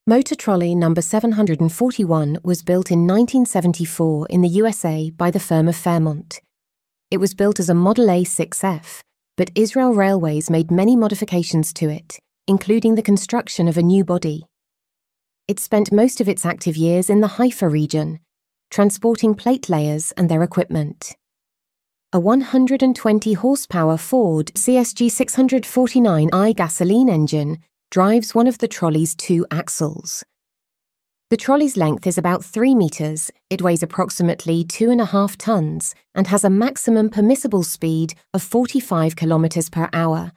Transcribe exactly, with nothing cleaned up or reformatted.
Motor trolley number seven hundred forty-one was built in nineteen seventy-four in the U S A by the firm of Fairmont. It was built as a Model A six F, but Israel Railways made many modifications to it, including the construction of a new body. It spent most of its active years in the Haifa region, transporting plate layers and their equipment. A one hundred twenty horsepower Ford C S G six forty-nine i gasoline engine drives one of the trolley's two axles. The trolley's length is about three metres, it weighs approximately two and a half tonnes, and has a maximum permissible speed of forty-five kilometres per hour,